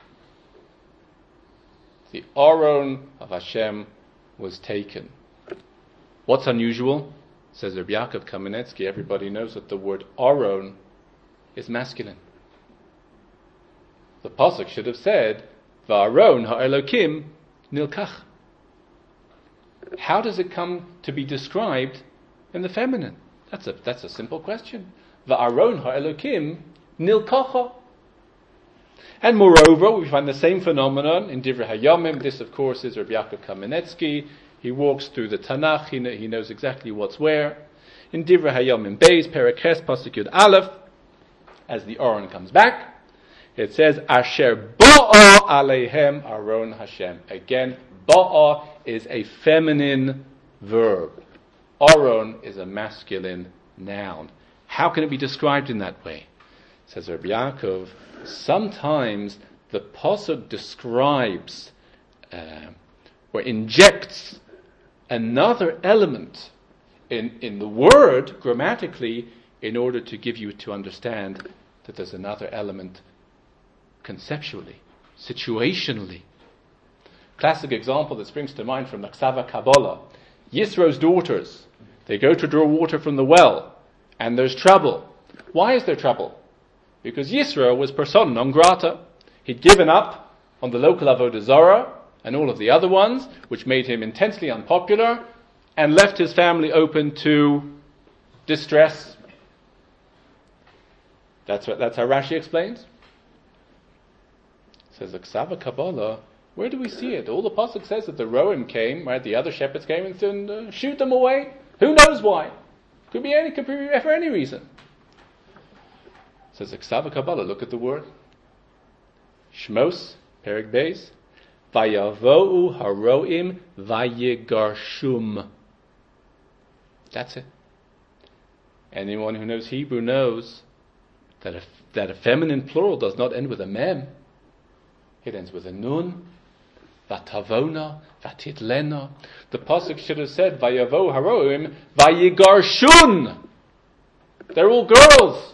The Aron of Hashem was taken. What's unusual? Says Rabbi Yaakov Kamenetsky, everybody knows that the word Aron is masculine. The Pasuk should have said, Va'aron ha'elokim nilkach. How does it come to be described in the feminine? That's a that's a simple question. Va'aron ha'elokim nilkacha. And moreover, we find the same phenomenon in Divrei Hayamim. This, of course, is Rabbi Yaakov Kamenetsky. He walks through the Tanakh. He, know, he knows exactly what's where. In Divrei Hayamim Beis, Perek Ches, Pasuk Yud Aleph, as the Aron comes back, it says, Asher ba'a aleihem Aron Hashem. Again, ba'a is a feminine verb. Aron is a masculine noun. How can it be described in that way? Says Rabbi Yaakov, sometimes the Pasuk describes uh, or injects another element in, in the word grammatically in order to give you to understand that there's another element conceptually, situationally. Classic example that springs to mind from the Ksava Kabbalah. Yisro's daughters, they go to draw water from the well, and there's trouble. Why is there trouble? Because Yisro was persona non grata. He'd given up on the local Avodah Zarah and all of the other ones, which made him intensely unpopular, and left his family open to distress. That's what, that's how Rashi explains. Says the Ksava Kabbalah, where do we see it? All the Pasuk says that the Roim came, right? The other shepherds came and said, uh, shoot them away. Who knows why? Could be any, could be for any reason. Says the Ksava Kabbalah, look at the word. Shmos, Perek Beis, Vayavo'u haroim vayigarshum. That's it. Anyone who knows Hebrew knows that a, that a feminine plural does not end with a mem. It ends with a nun. Vatavona, vatitlena. The pasuk should have said, Vayavo'u haroim vayigarshun. They're all girls.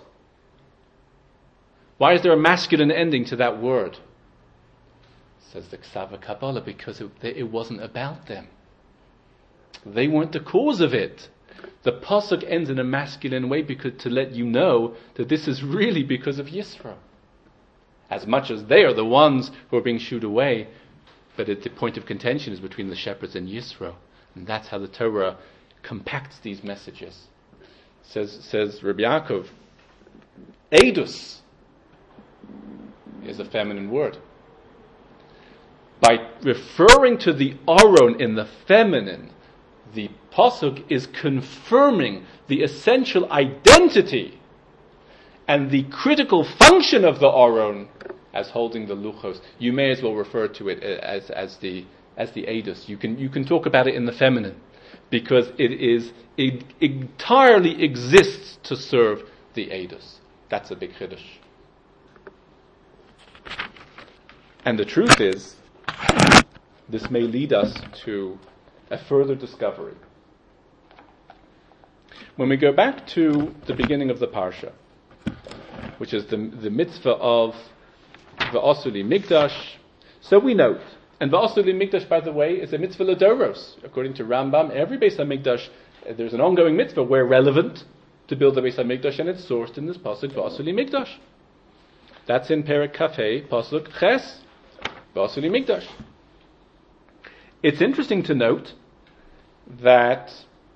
Why is there a masculine ending to that word? Says the Ksava Kabbalah, because it, it wasn't about them. They weren't the cause of it. The pasuk ends in a masculine way because to let you know that this is really because of Yisro. As much as they are the ones who are being shooed away, but it, the point of contention is between the shepherds and Yisro. And that's how the Torah compacts these messages. Says, says Rabbi Yaakov, Eidus is a feminine word. By referring to the Aron in the feminine, the pasuk is confirming the essential identity and the critical function of the Aron as holding the luchos. You may as well refer to it as as the as the Eidus. You can you can talk about it in the feminine because it is it entirely exists to serve the Eidos. That's a big chiddush. And the truth is, this may lead us to a further discovery. When we go back to the beginning of the Parsha, which is the, the mitzvah of V'asuli Migdash, so we note, and V'asuli Migdash, by the way, is a mitzvah l'doros. According to Rambam, every Beis HaMikdash, uh, there's an ongoing mitzvah where relevant to build the Beis HaMikdash, and it's sourced in this pasuk V'asuli Migdash. That's in Perek Kafei, pasuk Ches, V'asuli Migdash. It's interesting to note that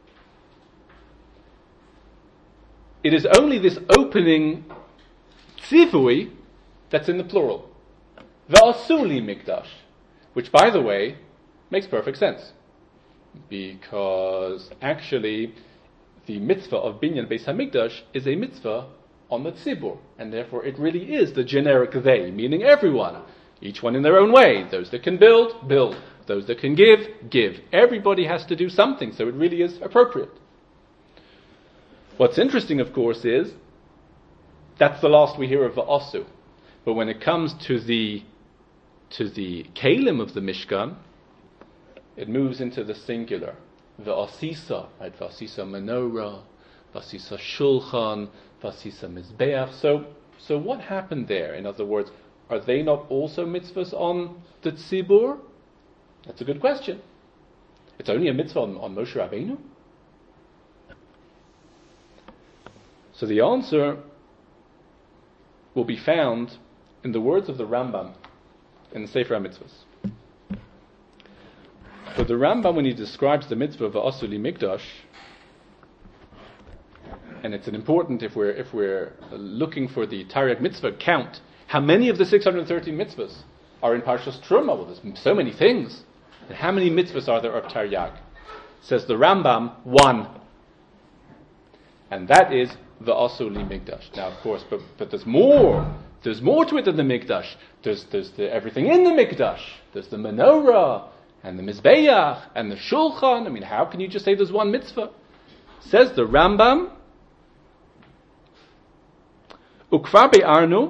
it is only this opening tzivui that's in the plural. V'asuli Migdash. Which, by the way, makes perfect sense. Because actually, the mitzvah of Binyan Beis HaMikdash is a mitzvah on the tzibur. And therefore it really is the generic they, meaning everyone. Each one in their own way. Those that can build, build. Those that can give, give. Everybody has to do something, so it really is appropriate. What's interesting, of course, is that's the last we hear of V'asu. But when it comes to the to the kalim of the Mishkan, it moves into the singular. V'asisa, right? V'asisa menorah, v'asisa shulchan, v'asisa mizbeach. So, so what happened there? In other words, are they not also mitzvahs on the tzibur? That's a good question. It's only a mitzvah on, on Moshe Rabbeinu. So the answer will be found in the words of the Rambam in the Sefer HaMitzvahs. For the Rambam, when he describes the mitzvah of V'asuli Migdash, and it's an important, if we're if we're looking for the Taryag mitzvah count, how many of the six hundred thirteen mitzvahs are in Parshas Truma? Well, there's so many things. And how many mitzvahs are there of Taryag? Says the Rambam, one. And that is V'asuli Migdash. Now, of course, but, but there's more. There's more to it than the Mikdash. There's, there's the, everything in the Mikdash. There's the menorah, and the Mizbeach, and the Shulchan. I mean, how can you just say there's one mitzvah? Says the Rambam, Ukvar be'arnu,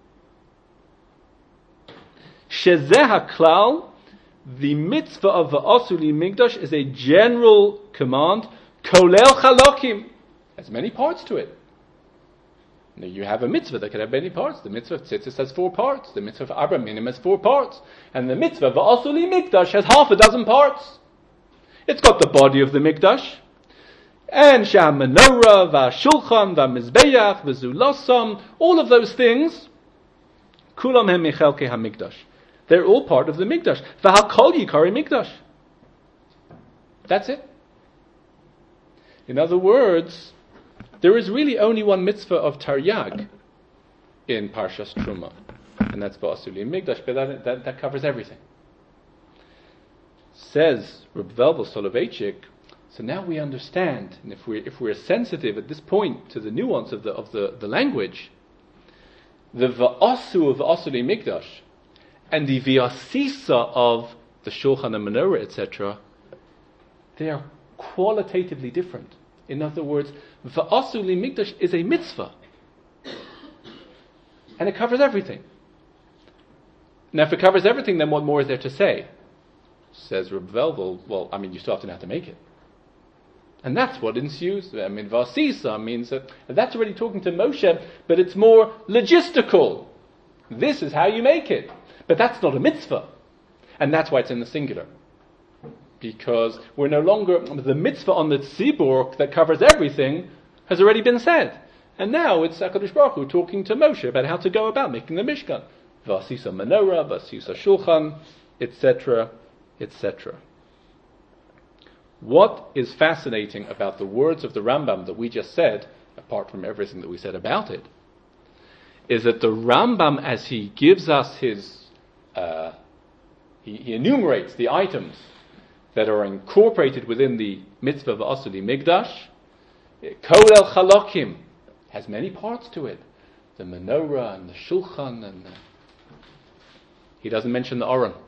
Shezeh HaKlal, the mitzvah of V'asuli Migdash is a general command, Kolel Chalokim. Has many parts to it. Now you have a mitzvah that can have many parts. The mitzvah of Tzitzis has four parts. The mitzvah of Abra Minim has four parts. And the mitzvah of V'asuli Mikdash has half a dozen parts. It's got the body of the Mikdash. And Sham Menorah, V'ashulchan, V'mizbeach, V'zulasam, all of those things, Kulam hem michelke ha-Mikdash. They're all part of the Mikdash. V'hakol yikari Mikdash. That's it. In other words, there is really only one mitzvah of Taryag in Parshas Truma, and that's V'asuli Migdash, but that, that, that covers everything. Says Reb Velvel Soloveitchik, so now we understand, and if we're, if we're sensitive at this point to the nuance of the of the, the language, the V'asu of V'asuli Migdash and the V'asisa of the Shulchan and Menorah, et cetera, they are qualitatively different. In other words, V'asuli Migdash is a mitzvah. And it covers everything. Now, if it covers everything, then what more is there to say? Says Reb Velvel, well, I mean, you still have to know how to make it. And that's what ensues. I mean, V'asisa means that that's already talking to Moshe, but it's more logistical. This is how you make it. But that's not a mitzvah. And that's why it's in the singular. Because we're no longer, the mitzvah on the tzibur that covers everything has already been said. And now it's HaKadosh Baruch Hu talking to Moshe about how to go about making the Mishkan. V'asisa menorah, v'asisa shulchan, et cetera, et cetera. What is fascinating about the words of the Rambam that we just said, apart from everything that we said about it, is that the Rambam, as he gives us his, uh, he, he enumerates the items that are incorporated within the mitzvah of V'asuli Migdash, Kolel Chalokim has many parts to it. The menorah and the shulchan and the... He doesn't mention the Aron.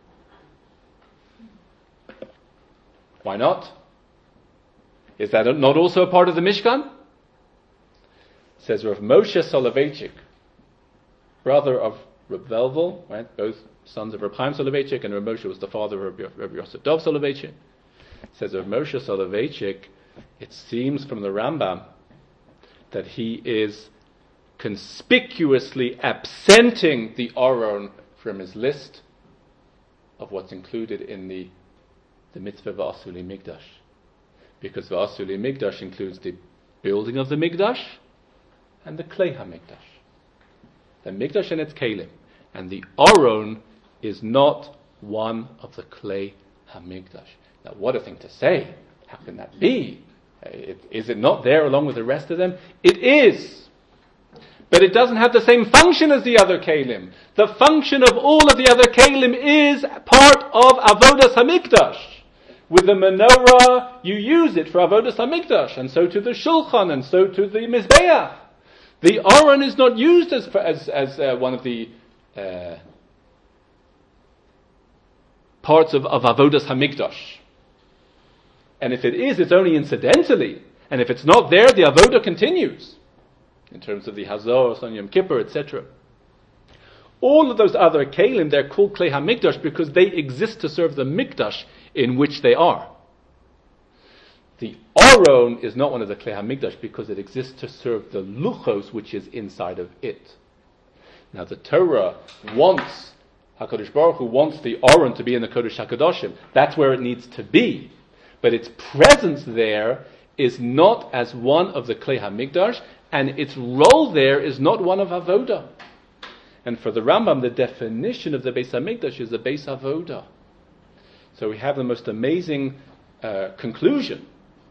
Why not? Is that not also a part of the Mishkan? Says Rav Moshe Soloveitchik, brother of Reb Velvel, right? Both sons of Reb Chaim Soloveitchik, and Rav Moshe was the father of Rabbi Yosef Dov Soloveitchik. Says Rav Moshe Soloveitchik, it seems from the Rambam that he is conspicuously absenting the Aron from his list of what's included in the, the mitzvah V'asuli Migdash. Because V'asuli Migdash includes the building of the Migdash and the Klei HaMikdash. The Migdash and its Kalim. And the Aron is not one of the Klei HaMikdash. Now, what a thing to say. How can that be? It, is it not there along with the rest of them? It is. But it doesn't have the same function as the other Kalim. The function of all of the other Kalim is part of Avodas HaMikdash. With the menorah, you use it for Avodas HaMikdash, and so to the Shulchan, and so to the Mizbeach. The Aron is not used as as, as uh, one of the uh, parts of, of Avodas HaMikdash. And if it is, it's only incidentally. And if it's not there, the Avodah continues. In terms of the Hazor, Son Yom Kippur, et cetera. All of those other Kalim, they're called Klei HaMikdash because they exist to serve the Mikdash in which they are. The Aron is not one of the Klei HaMikdash because it exists to serve the Luchos which is inside of it. Now the Torah wants, HaKadosh Baruch Hu wants the Aron to be in the Kodesh HaKadoshim. That's where it needs to be. But its presence there is not as one of the Klei HaMikdash, and its role there is not one of Avodah. And for the Rambam, the definition of the Beis HaMikdash is the Beis Avodah. So we have the most amazing uh, conclusion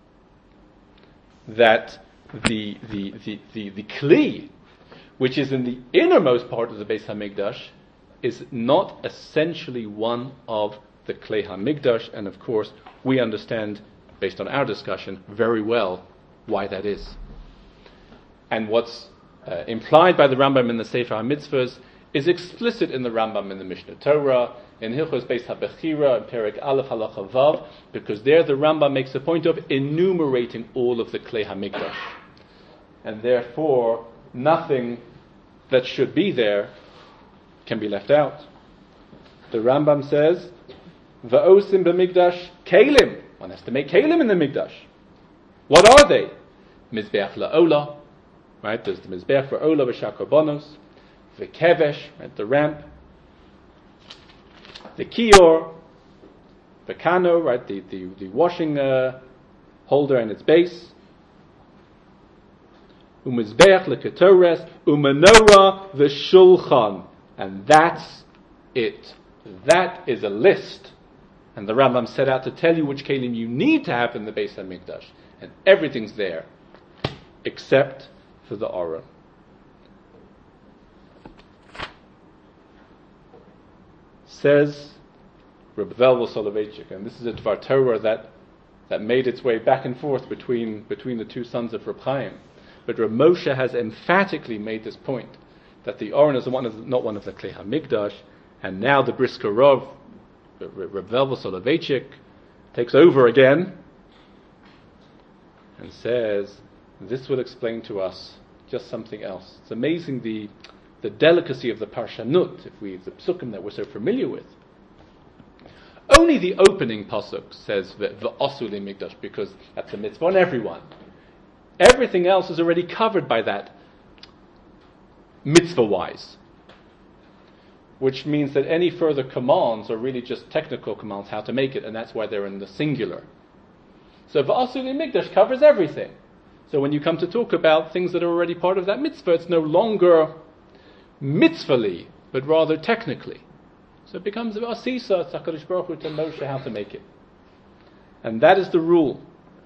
that the the, the, the the Kli, which is in the innermost part of the Beis HaMikdash, is not essentially one of the Klei HaMikdash, and of course we understand, based on our discussion, very well why that is. And what's uh, implied by the Rambam in the Sefer HaMitzvahs is explicit in the Rambam in the Mishnah Torah, in Hilchos Beis HaBechira, in Perek Aleph Halacha Vav, because there the Rambam makes a point of enumerating all of the Klei HaMikdash. And therefore, nothing that should be there can be left out. The Rambam says, Va'osim b'mikdash kelim. One has to make kelim in the Mikdash. What are they? Mizbeach la'olah. Right, there's the Mizbeach for Olah v'shar korbanos. V'kevesh, right, the ramp. The kior. The kano, right, the, the, the washing uh, holder and its base. Umizbeach leketores. Umenorah v'shulchan. And that's it. That is a list. And the Rambam set out to tell you which kelim you need to have in the Beis HaMikdash. And everything's there. Except for the Aron. Says Reb Velvel Soloveitchik, and this is a Dvar Torah that, that made its way back and forth between, between the two sons of Reb Chaim. But Reb Moshe has emphatically made this point, that the Aron is one of, not one of the Klei HaMikdash, and now the Brisker Rov, Reb Velvel Soloveitchik, takes over again and says, this will explain to us just something else. It's amazing the the delicacy of the Parshanut, if we the psukim that we're so familiar with. Only the opening pasuk says V'asuli Migdash, because that's a mitzvah on everyone. Everything else is already covered by that mitzvah-wise. Which means that any further commands are really just technical commands how to make it, and that's why they're in the singular. So V'asuli Migdash covers everything. So when you come to talk about things that are already part of that mitzvah, it's no longer mitzvahly, but rather technically. So it becomes Asisa, it's HaKadosh Baruch Hu to Moshe how to make it. And that is the rule.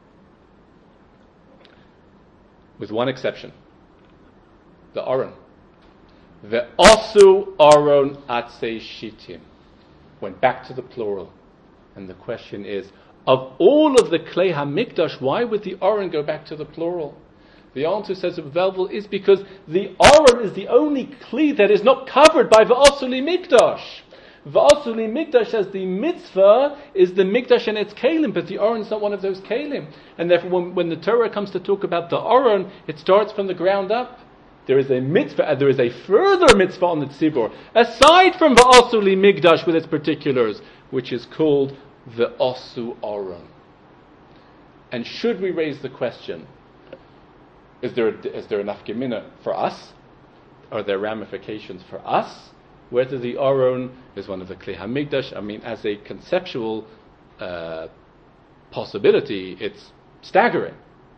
With one exception. The Aron. Ve'asu Aron atzei shitim. Went back to the plural. And the question is, of all of the Klei HaMikdash, why would the Aron go back to the plural? The answer, says Velvel, is because the Aron is the only Kli that is not covered by V'asuli Mikdash. V'asuli mikdash, as the mitzvah is the mikdash and its kalim, but the Aron is not one of those kalim. And therefore when, when the Torah comes to talk about the Aron, it starts from the ground up. There is a mitzvah, and there is a further mitzvah on the tzibur, aside from v'asuli mikdash with its particulars, which is called the Asu Aron. And should we raise the question, is there a, is there enough gemina for us? Are there ramifications for us? Whether the Aron is one of the Kli HaMikdash, I mean, as a conceptual uh, possibility, it's staggering.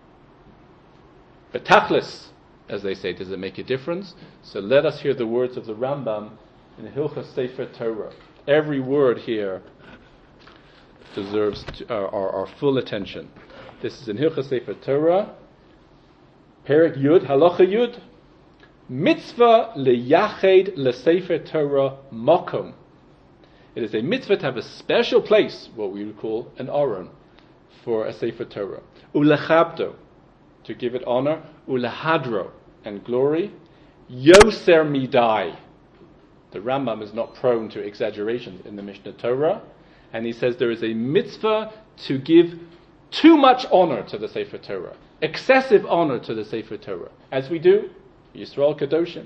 But tachlis, as they say, does it make a difference? So let us hear the words of the Rambam in Hilchos Sefer Torah. Every word here deserves to, uh, our, our full attention. This is in Hilchos Sefer Torah, Perek Yud, Halacha Yud, Mitzvah leyached leSefer Torah makom. It is a mitzvah to have a special place, what we would call an Aron, for a Sefer Torah. Ulechabdo, to give it honor. Ulehadro, and glory. Yoser midai. The Rambam is not prone to exaggerations in the Mishnah Torah, and he says there is a mitzvah to give too much honor to the Sefer Torah, excessive honor to the Sefer Torah, as we do Yisrael Kadoshim.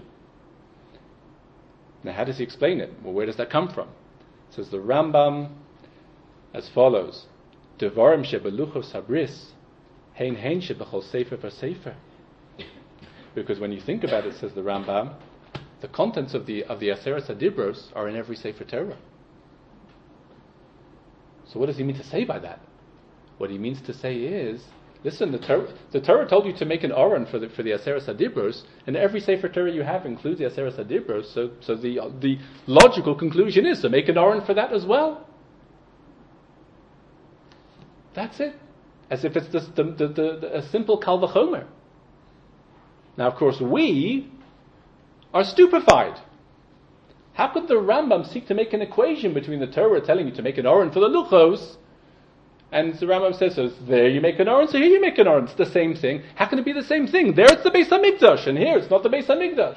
Now, how does he explain it? Well, where does that come from? It says the Rambam as follows: Devarim shebeluchos habris, hein hein shebechol sefer per sefer. Because when you think about it, says the Rambam, the contents of the of the Aseret Adibros are in every Sefer Torah. So, what does he mean to say by that? What he means to say is, listen, the Torah, the Torah told you to make an Aron for the for the Aseret Adibros, and every Sefer Torah you have includes the Aseret Adibros. So, so the uh, the logical conclusion is to make an Aron for that as well. That's it, as if it's just the, the, the, the, a simple Kal Vachomer. Now, of course, we are stupefied. How could the Rambam seek to make an equation between the Torah telling you to make an Aron for the Luchos, and the Rambam says, so there you make an Aron, so here you make an Aron. It's the same thing. How can it be the same thing? There it's the Beis HaMikdash, and here it's not the Beis HaMikdash.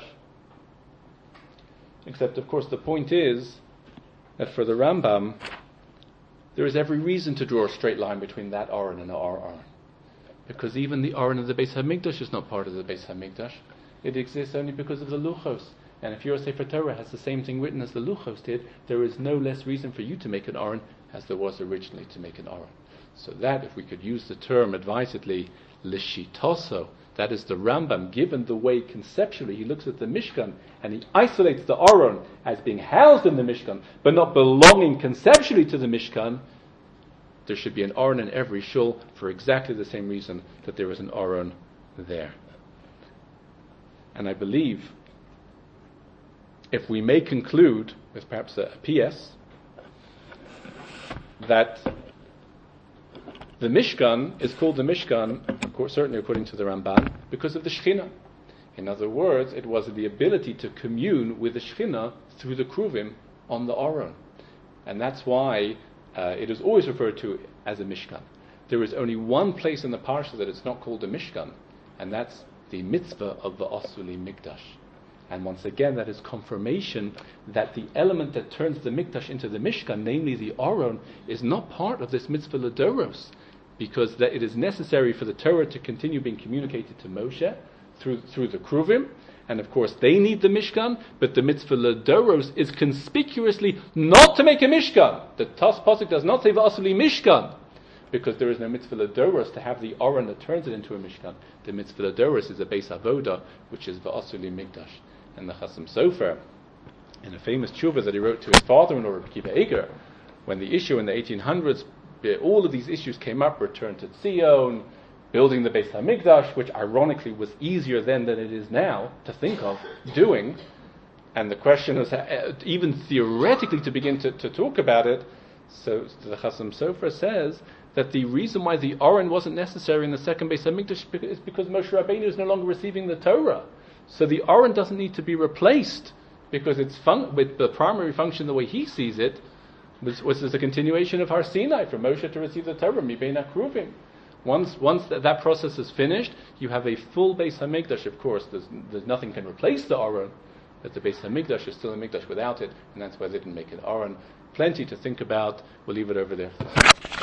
Except, of course, the point is that for the Rambam, there is every reason to draw a straight line between that Aron and our Aron. Because even the Aron of the Beis HaMikdash is not part of the Beis HaMikdash. It exists only because of the Luchos. And if your Sefer Torah has the same thing written as the Luchos did, there is no less reason for you to make an Aron as there was originally to make an Aron. So that, if we could use the term advisedly, Lishitoso, that is the Rambam, given the way conceptually he looks at the Mishkan, and he isolates the Aron as being housed in the Mishkan, but not belonging conceptually to the Mishkan, there should be an Aron in every shul for exactly the same reason that there is an Aron there. And I believe, if we may conclude with perhaps a, a P S, that the Mishkan is called the Mishkan, of course, certainly according to the Ramban, because of the Shekhinah. In other words, it was the ability to commune with the Shekhinah through the Kruvim on the Aron. And that's why uh, it is always referred to as a Mishkan. There is only one place in the Parsha that it's not called a Mishkan, and that's the mitzvah of the Asuli Mikdash. And once again, that is confirmation that the element that turns the Mikdash into the Mishkan, namely the Aron, is not part of this mitzvah Ladoros, because that it is necessary for the Torah to continue being communicated to Moshe through through the Kruvim, and of course they need the Mishkan, but the mitzvah Ladoros is conspicuously not to make a Mishkan. The Tas Pasuk does not say V'asuli Mishkan, because there is no mitzvah Ladoros to have the Aron that turns it into a Mishkan. The mitzvah Ladoros is a Beis Avoda, which is V'asuli Mikdash. And the Chasam Sofer, in a famous tshuva that he wrote to his father-in-law, Rabbi Akiva Eger, when the issue in the eighteen hundreds, all of these issues came up, return to Zion, building the Beis HaMikdash, which ironically was easier then than it is now to think of doing, and the question was, uh, even theoretically to begin to, to talk about it, so the Chasam Sofer says that the reason why the Aron wasn't necessary in the second Beis HaMikdash is because Moshe Rabbeinu is no longer receiving the Torah. So the Aron doesn't need to be replaced, because it's fun- with the primary function, the way he sees it, was, was as a continuation of Har Sinai, for Moshe to receive the Torah, Mibein HaKruvim. Once once that, that process is finished, you have a full Beis HaMikdash. Of course, there's, there's nothing can replace the Aron, that the Beis Hamikdash is still a Mikdash without it, and that's why they didn't make it Aron. Plenty to think about. We'll leave it over there.